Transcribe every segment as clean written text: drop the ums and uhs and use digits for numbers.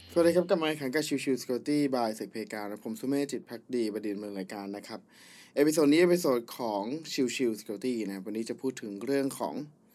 สวัสดีครับกลับมาอีกครั้งกับชิวๆ Security by เสกเพกาผมสุเมธจิตภักดีบดินทร์เมืองรายการนะครับเอพิโซดนี้เอพิโซดของชิวๆ Security นะวันนี้จะพูดถึงเรื่องของ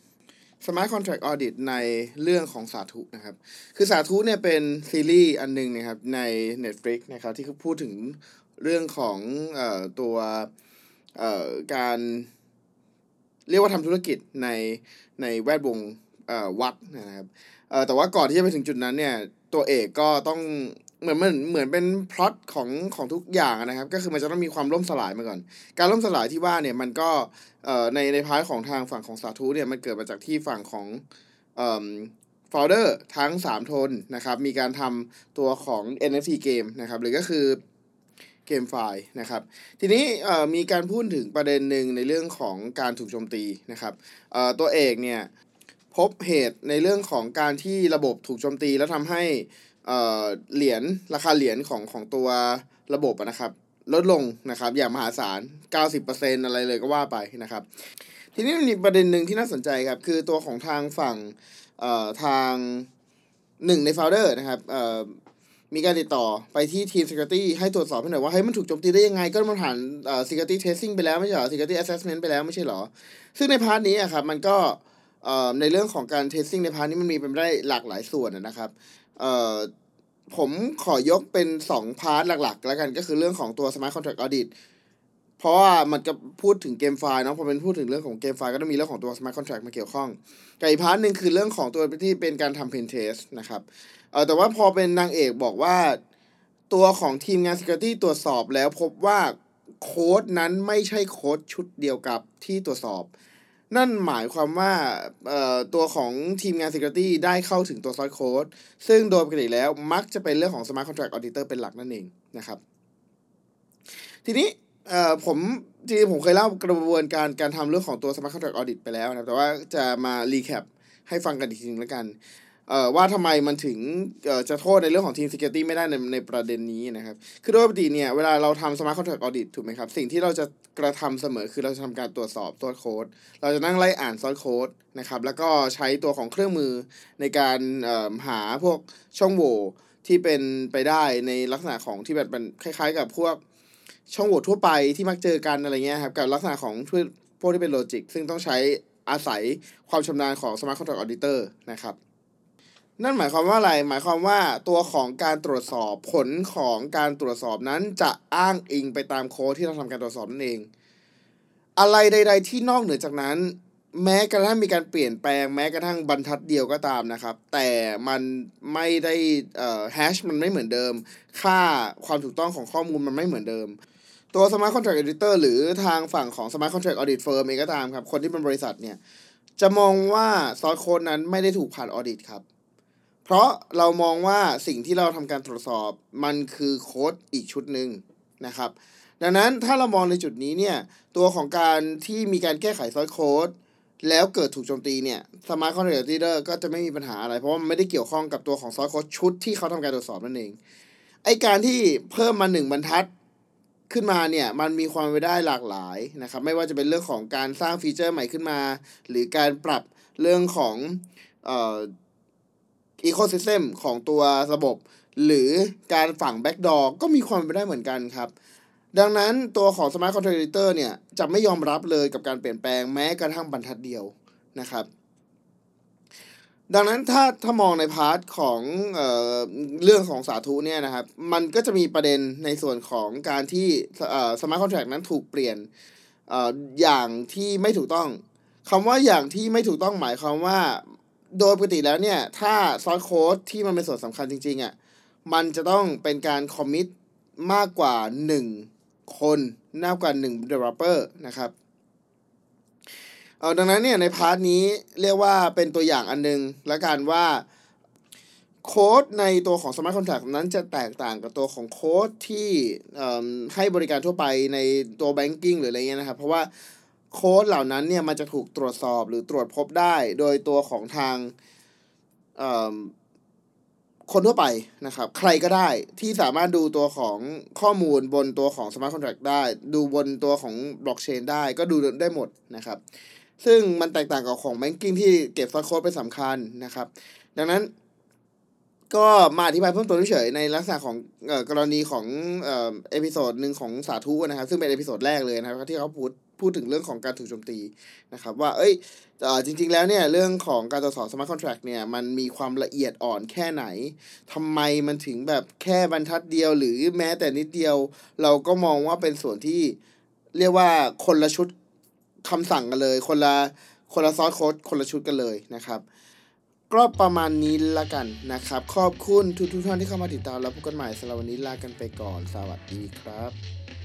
Smart Contract Audit ในเรื่องของสาธุนะครับคือสาธุเนี่ยเป็นซีรีส์อันนึงนะครับใน Netflix นะครับที่เขาพูดถึงเรื่องของตัวการเรียกว่าทำธุรกิจในแวดวงวัดนะครับแต่ว่าก่อนที่จะไปถึงจุดนั้นเนี่ยตัวเอกก็ต้องเหมือนเป็นพล็อตของทุกอย่างนะครับก็คือมันจะต้องมีความล่มสลายมาก่อนการล่มสลายที่ว่าเนี่ยมันก็ในพาร์ทของทางฝั่งของสาธุเนี่ยมันเกิดมาจากที่ฝั่งของโฟลเดอร์ทั้ง3ทนนะครับมีการทำตัวของ NFT เกมนะครับหรือก็คือเกมไฟล์นะครับทีนี้มีการพูดถึงประเด็นหนึ่งในเรื่องของการถูกโจมตีนะครับตัวเอกเนี่ยพบเหตุในเรื่องของการที่ระบบถูกโจมตีแล้วทำให้เหรียญราคาเหรียญของตัวระบบนะครับลดลงนะครับอย่างมหาศาล 90% อะไรเลยก็ว่าไปนะครับทีนี้มันมีประเด็นหนึ่งที่น่าสนใจครับคือตัวของทางฝั่งทางหนึ่งในโฟลเดอร์นะครับมีการติดต่อไปที่ทีม Security ให้ตรวจสอบให้หน่อยว่าเฮ้ยมันถูกโจมตีได้ยังไงก็มันผ่านSecurity Testing ไปแล้วไม่ใช่เหรอ Security Assessment ไปแล้วไม่ใช่เหรอซึ่งในพาร์ทนี้ครับมันก็ในเรื่องของการ Testing ในพาร์ทนี้มันมีเป็นได้หลากหลายส่วนนะครับผมขอยกเป็น2พาร์ทหลักๆแล้วกันก็คือเรื่องของตัว Smart Contract Audit เพราะว่ามันจะพูดถึงเกมไฟล์เนาะพอเป็นพูดถึงเรื่องของเกมไฟล์ก็ต้องมีเรื่องของตัว Smart Contract มาเกี่ยวข้องกับอีกพาร์ทนึงคือเรื่องของตัวที่เป็นการทำ Pen Test นะครับแต่ว่าพอเป็นนางเอกบอกว่าตัวของทีมงาน Security ตรวจสอบแล้วพบว่าโค้ดนั้นไม่ใช่โค้ดชุดเดียวกับที่ตรวจสอบนั่นหมายความว่าตัวของทีมงาน Security ได้เข้าถึงตัว Source Code ซึ่งโดยปกติแล้วมักจะเป็นเรื่องของ Smart Contract Auditor เป็นหลักนั่นเองนะครับทีนี้ผมจริงๆผมเคยเล่ากระบวนการทำเรื่องของตัว Smart Contract Audit ไปแล้วนะครับแต่ว่าจะมารีแคปให้ฟังกันอีกทีนึงแล้วกันว่าทำไมมันถึงจะโทษในเรื่องของทีม Security ไม่ได้ในประเด็นนี้นะครับคือโดยปกติเนี่ยเวลาเราทำ Smart Contract Audit ถูกไหมครับสิ่งที่เราจะกระทำเสมอคือเราจะทำการตรวจสอบsource code เราจะนั่งไล่อ่าน source code นะครับแล้วก็ใช้ตัวของเครื่องมือในการหาพวกช่องโหว่ที่เป็นไปได้ในลักษณะของที่แบบเป็นคล้ายๆกับพวกช่องโหว่ทั่วไปที่มักเจอกันอะไรเงี้ยครับกับลักษณะของพวกที่เป็นโลจิกซึ่งต้องใช้อาศัยความชำนาญของ Smart Contract Auditor นะครับนั่นหมายความว่าอะไรหมายความว่าตัวของการตรวจสอบผลของการตรวจสอบนั้นจะอ้างอิงไปตามโค้ดที่เราทำการตรวจสอบนั่นเองอะไรใดๆที่นอกเหนือจากนั้นแม้กระทั่งมีการเปลี่ยนแปลงแม้กระทั่งบรรทัดเดียวก็ตามนะครับแต่มันไม่ได้แฮชมันไม่เหมือนเดิมค่าความถูกต้องของข้อมูลมันไม่เหมือนเดิมตัว Smart Contract Editor หรือทางฝั่งของ Smart Contract Audit Firm เองก็ตามครับคนที่เป็นบริษัทเนี่ยจะมองว่าซอสโค้ดนั้นไม่ได้ถูกผ่านออดิตครับเพราะเรามองว่าสิ่งที่เราทำการตรวจสอบมันคือโค้ดอีกชุดหนึ่งนะครับดังนั้นถ้าเรามองในจุดนี้เนี่ยตัวของการที่มีการแก้ไขซอสโค้ดแล้วเกิดถูกโจมตีเนี่ย Smart Contract Editor ก็จะไม่มีปัญหาอะไรเพราะว่ามันไม่ได้เกี่ยวข้องกับตัวของซอสโค้ดชุดที่เขาทำการตรวจสอบนั่นเองไอการที่เพิ่มมา1บรรทัดขึ้นมาเนี่ยมันมีความไปได้หลากหลายนะครับไม่ว่าจะเป็นเรื่องของการสร้างฟีเจอร์ใหม่ขึ้นมาหรือการปรับเรื่องของecosystem ของตัวระบบหรือการฝัง backdoor ก็มีความเป็นไปได้เหมือนกันครับดังนั้นตัวของ Smart Contract Editor เนี่ยจะไม่ยอมรับเลยกับการเปลี่ยนแปลงแม้กระทั่งบรรทัดเดียวนะครับดังนั้นถ้ามองในพาร์ทของเรื่องของสาธุเนี่ยนะครับมันก็จะมีประเด็นในส่วนของการที่Smart Contract นั้นถูกเปลี่ยนอย่างที่ไม่ถูกต้องคำว่าอย่างที่ไม่ถูกต้องหมายความว่าโดยปกติแล้วเนี่ยถ้าซอสโค้ดที่มันเป็นส่วนสำคัญจริงๆอ่ะมันจะต้องเป็นการคอมมิตมากกว่า1คนมากกว่า1 developer นะครับดังนั้นเนี่ยในพาร์ทนี้เรียกว่าเป็นตัวอย่างอันนึงและกันว่าโค้ดในตัวของ Smart Contract นั้นจะแตกต่างกับตัวของโค้ดที่ให้บริการทั่วไปในตัว Banking หรืออะไรเงี้ยนะครับเพราะว่าโค้ดเหล่านั้นเนี่ยมันจะถูกตรวจสอบหรือตรวจพบได้โดยตัวของทางคนทั่วไปนะครับใครก็ได้ที่สามารถดูตัวของข้อมูลบนตัวของ Smart Contract ได้ดูบนตัวของ Blockchain ได้ก็ดูได้หมดนะครับซึ่งมันแตกต่างกับของ Banking ที่เก็บซอสโค้ดเป็นสำคัญนะครับดังนั้นก็มาอธิบายเพิ่มเติมเฉยๆในลักษณะของกรณีของเอพิโซดหนึ่งของสาธุนะครับซึ่งเป็นเอพิโซดแรกเลยนะครับที่เขาพูดถึงเรื่องของการถูกโจมตีนะครับว่าจริงๆแล้วเนี่ยเรื่องของการตรวจสอบ smart contract เนี่ยมันมีความละเอียดอ่อนแค่ไหนทำไมมันถึงแบบแค่บรรทัดเดียวหรือแม้แต่นิดเดียวเราก็มองว่าเป็นส่วนที่เรียกว่าคนละชุดคำสั่งกันเลยคนละซอสโค้ดคนละชุดกันเลยนะครับก็ประมาณนี้ละกันนะครับขอบคุณทุกท่านที่เข้ามาติดตามแล้วพบกันใหม่สำหรับวันนี้ลากันไปก่อนสวัสดีครับ